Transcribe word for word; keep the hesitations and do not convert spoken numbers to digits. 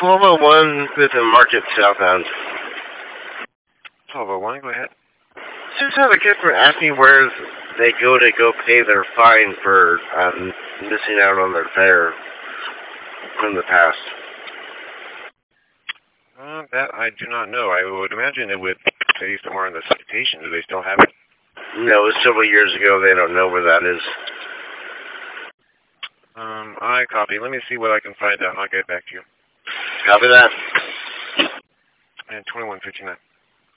twelve oh one Fifth and Market Southbound. twelve oh one, go ahead. Just have a customer ask me where they go to go pay their fine for um, missing out on their fare from the past. Uh, that I do not know. I would imagine it would say somewhere in the citation. Do they still have it? No, it was several years ago. They don't know where that is. Um, I copy. Let me see what I can find out, and I'll get back to you. Copy that. And twenty-one fifty-nine.